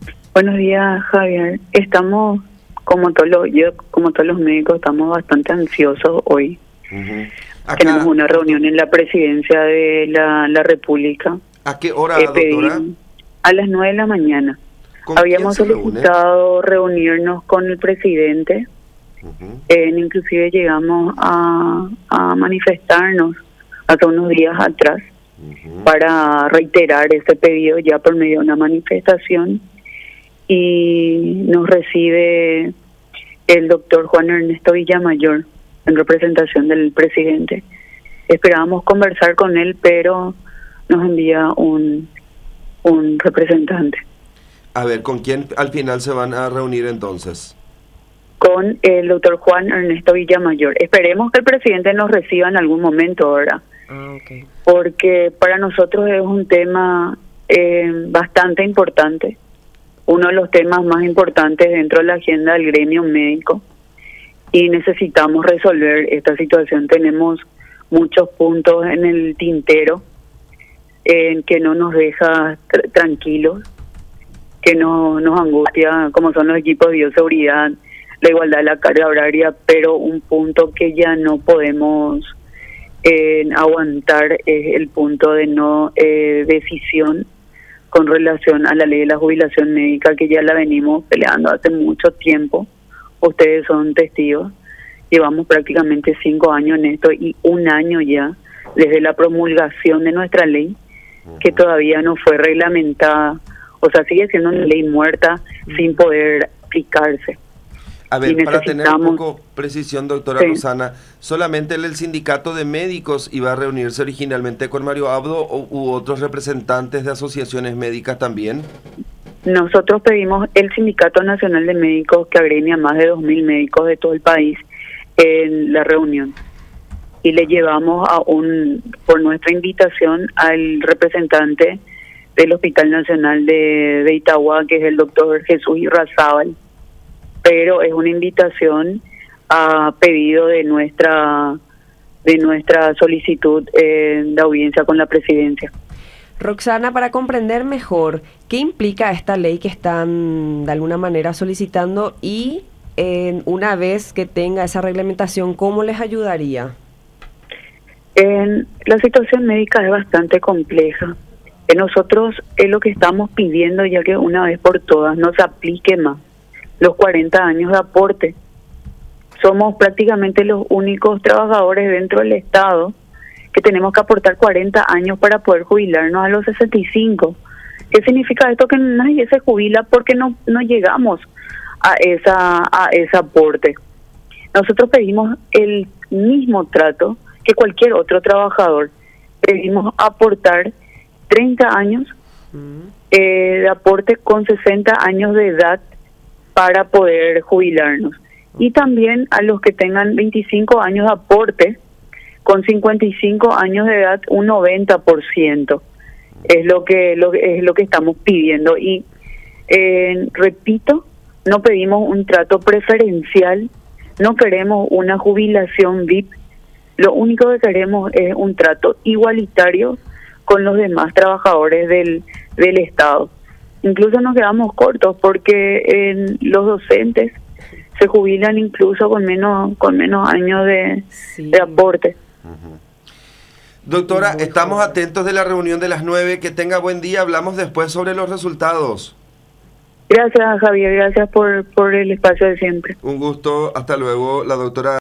Buenos días, Javier. Estamos, como todos los médicos, estamos bastante ansiosos hoy. Tenemos una reunión en la presidencia de la República. ¿A qué hora, doctora? A las 9 de la mañana. Habíamos solicitado reunirnos con el presidente. Inclusive llegamos a manifestarnos hace unos días atrás para reiterar ese pedido ya por medio de una manifestación, y nos recibe el doctor Juan Ernesto Villamayor en representación del presidente. Esperábamos conversar con él, pero nos envía un representante. A ver, ¿con quién al final se van a reunir entonces? Con el doctor Juan Ernesto Villamayor. Esperemos que el presidente nos reciba en algún momento ahora. Okay. Porque para nosotros es un tema bastante importante, uno de los temas más importantes dentro de la agenda del gremio médico, y necesitamos resolver esta situación. Tenemos muchos puntos en el tintero que no nos deja tranquilos, que nos angustia, como son los equipos de bioseguridad, la igualdad de la carga horaria, pero un punto que ya no podemos aguantar es el punto de no decisión con relación a la ley de la jubilación médica, que ya la venimos peleando hace mucho tiempo. Ustedes son testigos. Llevamos prácticamente 5 años en esto, y 1 año ya desde la promulgación de nuestra ley, que todavía no fue reglamentada. O sea, sigue siendo una ley muerta sin poder aplicarse. A ver, para tener un poco precisión, doctora Rosana, ¿solamente el sindicato de médicos iba a reunirse originalmente con Mario Abdo u otros representantes de asociaciones médicas también? Nosotros pedimos el Sindicato Nacional de Médicos, que agremia a más de 2.000 médicos de todo el país, en la reunión. Y le llevamos por nuestra invitación al representante del Hospital Nacional de Itagua, que es el doctor Jesús Irrazábal. Pero es una invitación a pedido de nuestra solicitud de audiencia con la presidencia. Roxana, para comprender mejor, ¿qué implica esta ley que están de alguna manera solicitando? Y una vez que tenga esa reglamentación, ¿cómo les ayudaría? La situación médica es bastante compleja. Nosotros es lo que estamos pidiendo, ya que una vez por todas no se aplique más los 40 años de aporte. Somos prácticamente los únicos trabajadores dentro del Estado que tenemos que aportar 40 años para poder jubilarnos a los 65. ¿Qué significa esto? Que nadie se jubila porque no llegamos a ese aporte. Nosotros pedimos el mismo trato que cualquier otro trabajador. Pedimos aportar 30 años de aporte con 60 años de edad para poder jubilarnos. Y también a los que tengan 25 años de aporte, con 55 años de edad, un 90%. Es lo que estamos pidiendo. Y repito, no pedimos un trato preferencial, no queremos una jubilación VIP. Lo único que queremos es un trato igualitario con los demás trabajadores del Estado. Incluso nos quedamos cortos porque los docentes se jubilan incluso con menos años de aporte. Doctora, estamos atentos de la reunión de las 9. Que tenga buen día. Hablamos después sobre los resultados. Gracias, Javier. Gracias por el espacio de siempre. Un gusto. Hasta luego. La doctora